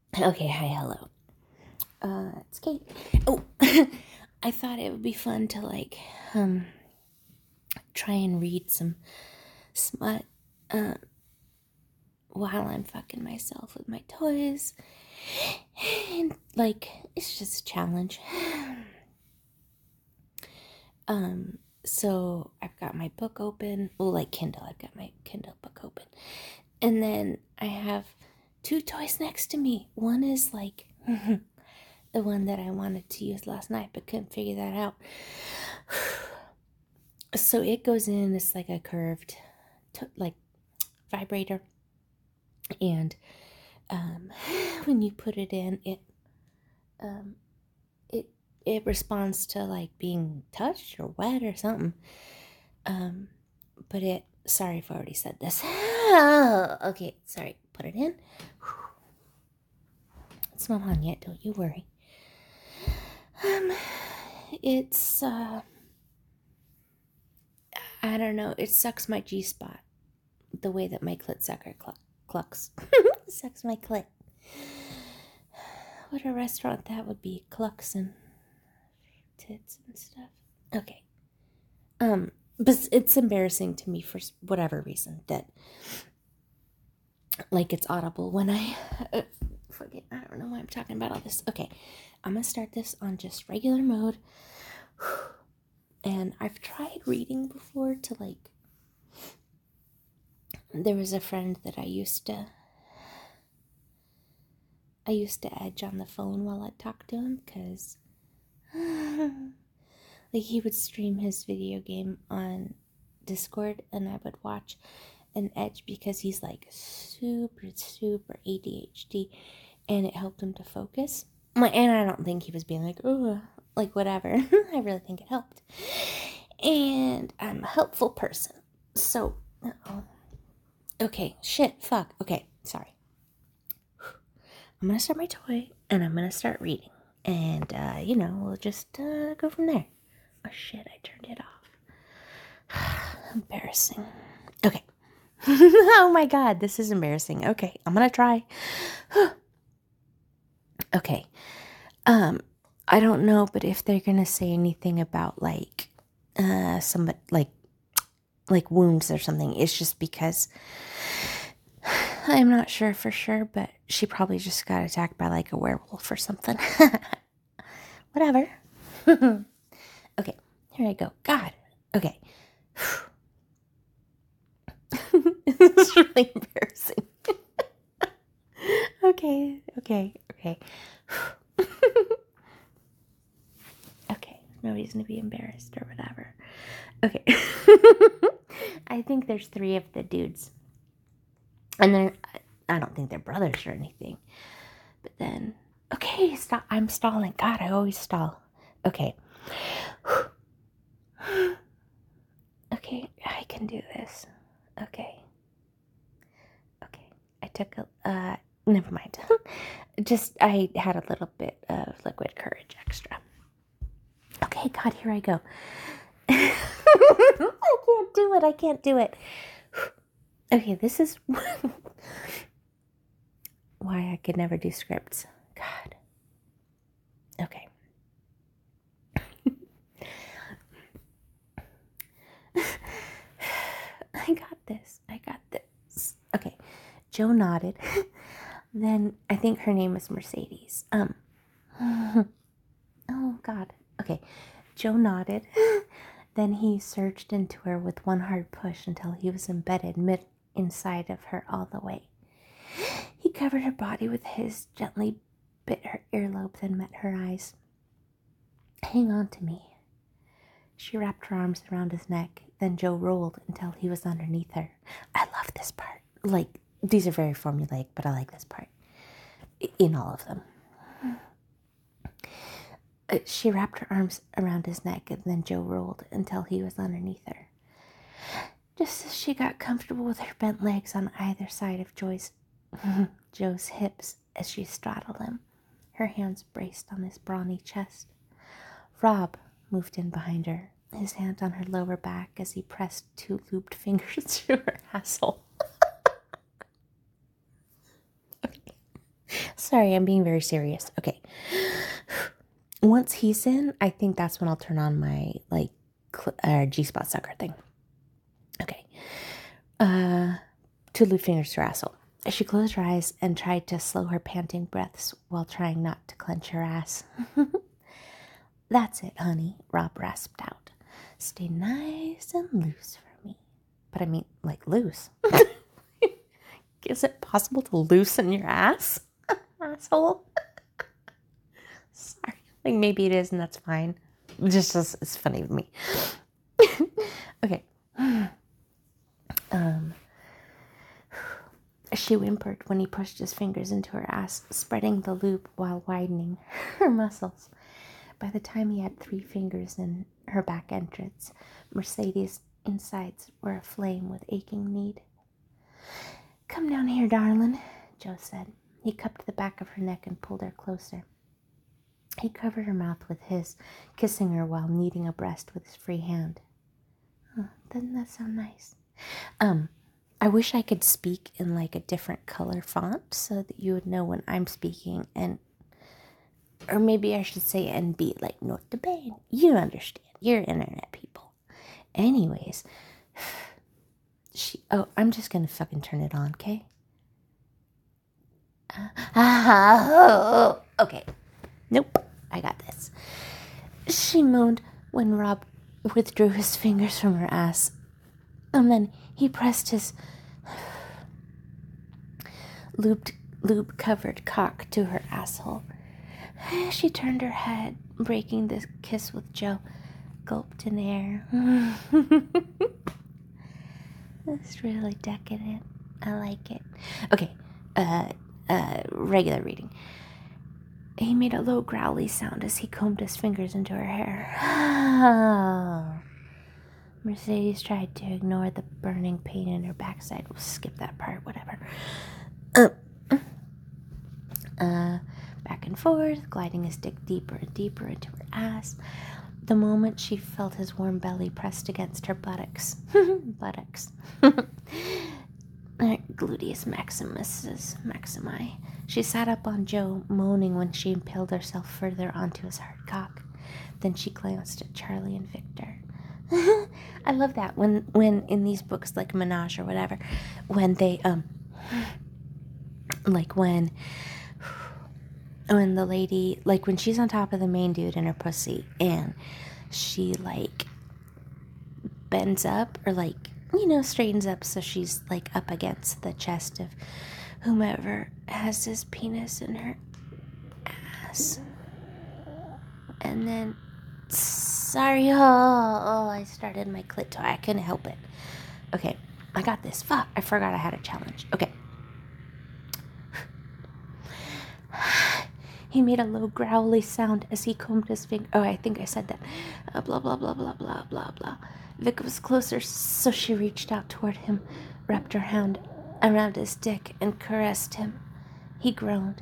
Okay, hi, hello. It's Kate. Oh, I thought it would be fun to um try and read some smut uh while I'm fucking myself with my toys. And it's just a challenge. So I've got my book open. Well, like Kindle, I've got my Kindle book open. And then I have two toys next to me. One is like the one that I wanted to use last night but couldn't figure that out. So it goes in, it's like a curved like vibrator, and um, when you put it in, um, it it responds to like being touched or wet or something. um, but it, sorry if I already said this. Okay, sorry, put it in. It's not on yet, don't you worry. um it's I don't know, it sucks my G-spot the way that my clit sucker clucks. Sucks my clit. What a restaurant that would be. Clucks and tits and stuff. Okay. But it's embarrassing to me for whatever reason that, like, it's audible when I forget. I don't know why I'm talking about all this. Okay. I'm gonna start this on just regular mode. And I've tried reading before to, like, there was a friend that I used to edge on the phone while I talked to him, because like, he would stream his video game on Discord and I would watch and edge because he's like super ADHD, and it helped him to focus. And I don't think he was being like, oh, like, whatever. I really think it helped. And I'm a helpful person. So, okay, shit, fuck. Okay, sorry. I'm gonna start my toy and I'm gonna start reading. And, we'll just go from there. Oh shit, I turned it off. Embarrassing. Okay. Oh my god, this is embarrassing. Okay, I'm gonna try. Okay. I don't know, but if they're gonna say anything about somebody like wounds or something, it's just because I'm not sure for sure, but she probably just got attacked by like a werewolf or something. Whatever. Okay, here I go. God. Okay. This is really embarrassing. Okay. Okay, no reason to be embarrassed or whatever. Okay. I think there's three of the dudes. And I don't think they're brothers or anything. But then, okay, stop. I'm stalling. God, I always stall. Okay. Okay, I can do this. Okay. I took never mind. Just, I had a little bit of liquid courage extra. Okay, God, here I go. I can't do it. Okay, this is why I could never do scripts. God. Okay. I got this. Okay. Joe nodded. Then I think her name is Mercedes. Oh God. Okay. Joe nodded. Then he surged into her with one hard push until he was embedded inside of her all the way. He covered her body with his, gently bit her earlobe, then met her eyes. Hang on to me. She wrapped her arms around his neck. Then Joe rolled until he was underneath her. I love this part. Like, these are very formulaic, but I like this part in all of them. She wrapped her arms around his neck, and then Joe rolled until he was underneath her. Just as she got comfortable with her bent legs on either side of Joe's hips as she straddled him, her hands braced on his brawny chest. Rob moved in behind her, his hand on her lower back as he pressed two looped fingers to her asshole. Okay. Sorry, I'm being very serious. Okay. Once he's in, I think that's when I'll turn on my G-spot sucker thing. Okay. Two loop fingers to her asshole. She closed her eyes and tried to slow her panting breaths while trying not to clench her ass. That's it, honey, Rob rasped out. Stay nice and loose for me. But I mean, like, loose. Is it possible to loosen your ass? Asshole. Sorry. Like, maybe it is, and that's fine. Just it's funny to me. Okay. She whimpered when he pushed his fingers into her ass, spreading the loop while widening her muscles. By the time he had 3 fingers in her back entrance, Mercedes' insides were aflame with aching need. Come down here, darling, Joe said. He cupped the back of her neck and pulled her closer. He covered her mouth with his, kissing her while kneading a breast with his free hand. Oh, doesn't that sound nice? I wish I could speak in like a different color font so that you would know when I'm speaking, or maybe I should say NB, like North Bay. You understand. You're internet people. Anyways, I'm just gonna fucking turn it on, okay? Okay. Nope, I got this. She moaned when Rob withdrew his fingers from her ass, and then he pressed his lube-covered cock to her asshole. She turned her head, breaking the kiss with Joe, gulped in air. That's really decadent. I like it. Okay, regular reading. He made a low growly sound as he combed his fingers into her hair. Mercedes tried to ignore the burning pain in her backside. We'll skip that part, whatever. Back and forth, gliding his dick deeper and deeper into her ass. The moment she felt his warm belly pressed against her buttocks. Gluteus maximi. She sat up on Joe, moaning when she impaled herself further onto his hard cock. Then she glanced at Charlie and Victor. I love that when in these books like Menage or whatever, when they like when the lady, like when she's on top of the main dude in her pussy and she like bends up or like, you know, straightens up so she's like up against the chest of whomever has his penis in her ass. And then sorry, I started my clit toy. I couldn't help it. Okay, I got this. Fuck, I forgot I had a challenge. Okay. He made a low growly sound as he combed his finger. Oh, I think I said that. Blah, blah, blah, blah, blah, blah, blah. Vic was closer, so she reached out toward him, wrapped her hand around his dick, and caressed him. He groaned.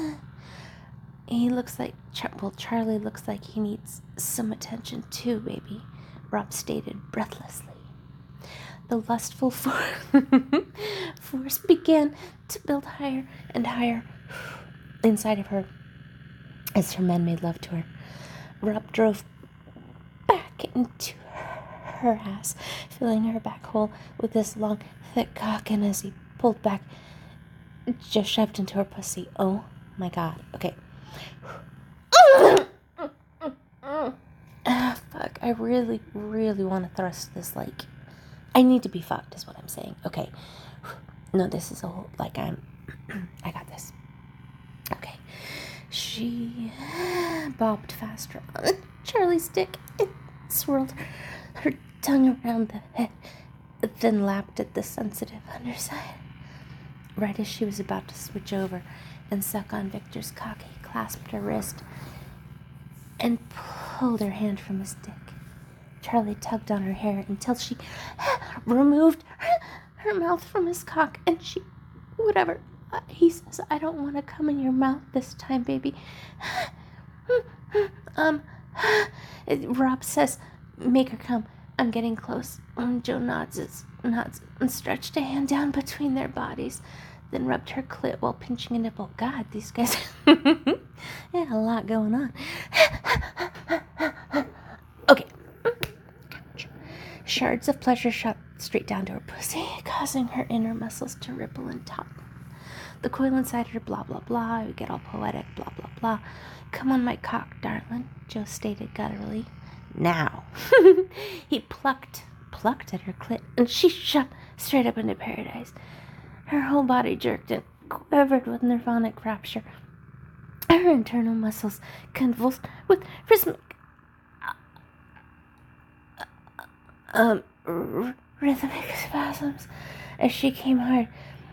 Charlie looks like he needs some attention too, baby, Rob stated breathlessly. The lustful force began to build higher and higher inside of her as her men made love to her. Rob drove back into her ass, filling her back hole with this long, thick cock, and as he pulled back, just shoved into her pussy. Oh my god. Okay. Fuck. I really, really want to thrust this, like, I need to be fucked is what I'm saying. Okay. No, this is a whole, like, I got this. Okay. She bobbed faster on Charlie's dick and swirled her tongue around the head, then lapped at the sensitive underside. Right as she was about to switch over and suck on Victor's cock, he clasped her wrist and pulled her hand from his dick. Charlie tugged on her hair until she removed her mouth from his cock, and she, whatever. He says, I don't want to come in your mouth this time, baby. Rob says, make her come. I'm getting close. Joe nods and stretched a hand down between their bodies. then rubbed her clit while pinching a nipple. God, these guys they had a lot going on. Okay. Shards of pleasure shot straight down to her pussy, causing her inner muscles to ripple and taut. The coil inside her, blah, blah, blah. I would get all poetic, blah, blah, blah. Come on, my cock, darling, Joe stated gutturally. Now. He plucked at her clit, and she shot straight up into paradise. Her whole body jerked and quivered with nirvanic rapture. Her internal muscles convulsed with rhythmic spasms as she came hard.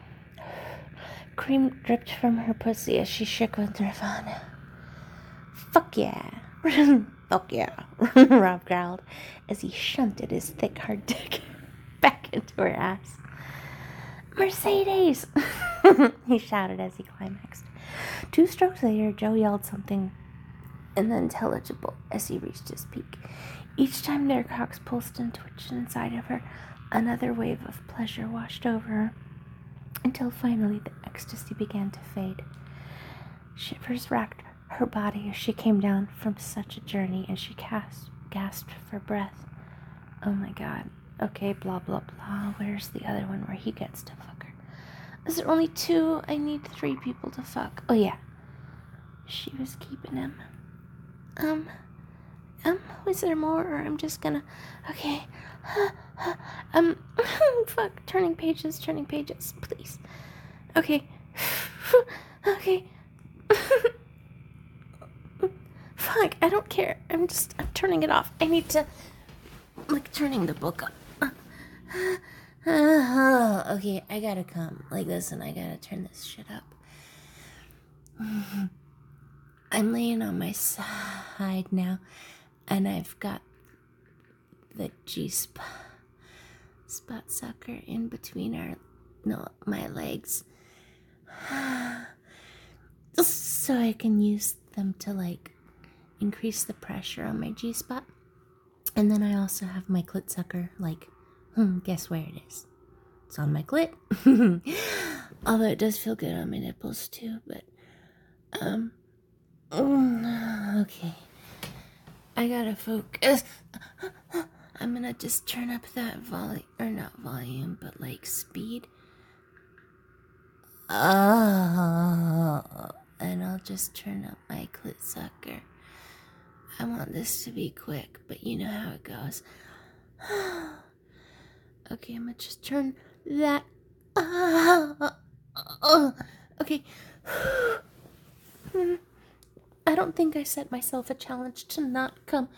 Cream dripped from her pussy as she shook with nirvana. Fuck yeah. Fuck yeah, Rob growled as he shunted his thick, hard dick back into her ass. Mercedes! He shouted as he climaxed. 2 strokes later, Joe yelled something unintelligible as he reached his peak. Each time their cocks pulsed and twitched inside of her, another wave of pleasure washed over her, until finally the ecstasy began to fade. Shivers racked her body as she came down from such a journey, and she gasped for breath. Oh my god. Okay, blah, blah, blah. Where's the other one where he gets to fuck her? Is there only 2? I need 3 people to fuck. Oh, yeah. She was keeping him. Was there more, or I'm just gonna... Okay. Fuck. Turning pages, please. Okay. Okay. Fuck, I don't care. I'm turning it off. I need to, turning the book up. Okay, I gotta come like this, and I gotta turn this shit up. I'm laying on my side now, and I've got the G-spot sucker in between my legs. So I can use them to, increase the pressure on my G-spot. And then I also have my clit sucker, guess where it is? It's on my clit. Although it does feel good on my nipples too, but, okay. I gotta focus. I'm gonna just turn up that not volume, but speed. And I'll just turn up my clit sucker. I want this to be quick, but you know how it goes. Okay, I'm gonna just turn that. Okay. I don't think I set myself a challenge to not come.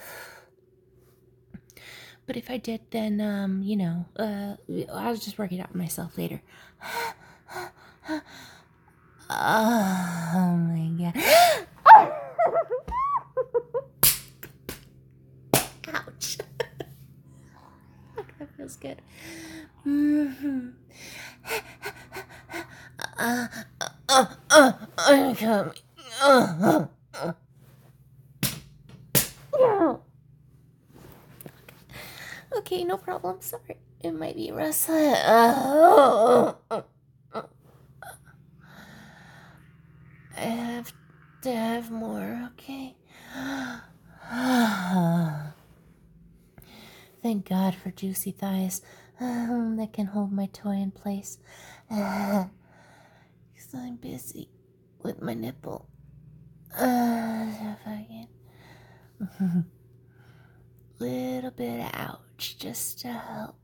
But if I did, then, I'll just work it out myself later. Oh my god. Ouch. That feels good. I'm coming. Okay, no problem. Sorry. It might be rustling. I have to have more, okay? Thank God for juicy thighs that can hold my toy in place. Because I'm busy with my nipple. Little bit of ouch just to help.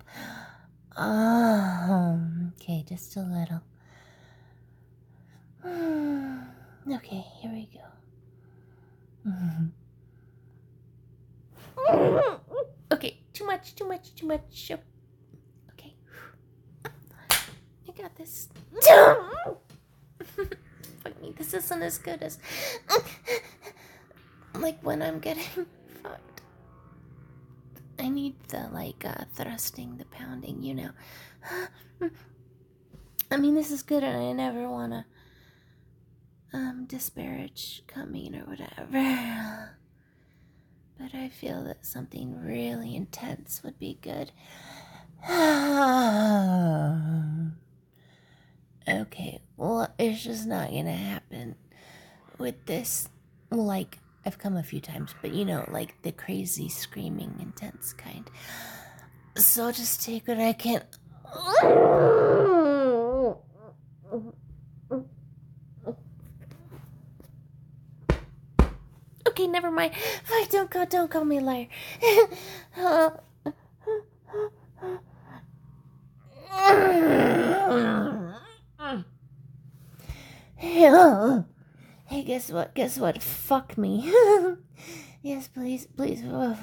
Okay, just a little. Okay, here we go. Okay, too much. Okay. I got this. Fuck me, this isn't as good as when I'm getting fucked. I need the thrusting, the pounding, you know. I mean, this is good, and I never wanna disparage coming or whatever. But I feel that something really intense would be good. Okay, well, it's just not gonna happen with this. Like, I've come a few times, but you know, like the crazy, screaming, intense kind. So I'll just take what I can. Okay, never mind. Don't call me a liar. Hey, guess what? Guess what? Fuck me. Yes, please, please.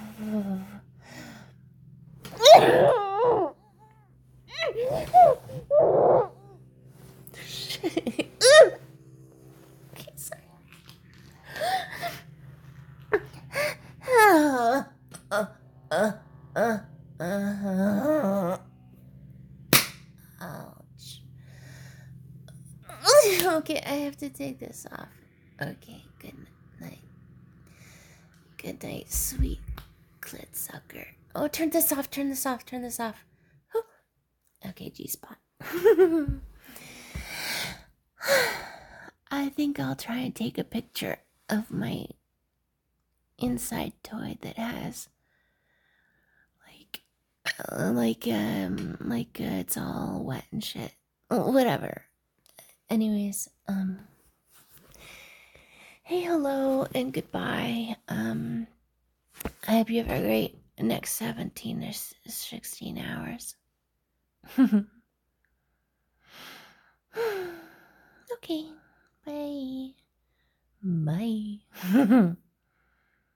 Okay, sorry. Ouch. Okay, I have to take this off. Okay, good night. Good night, sweet clit sucker. Oh, turn this off, turn this off, turn this off. Okay, G-spot. I think I'll try and take a picture of my inside toy that has it's all wet and shit. Whatever. Anyways, hey, hello, and goodbye. I hope you have a great next 17 or 16 hours. Okay, bye. Bye.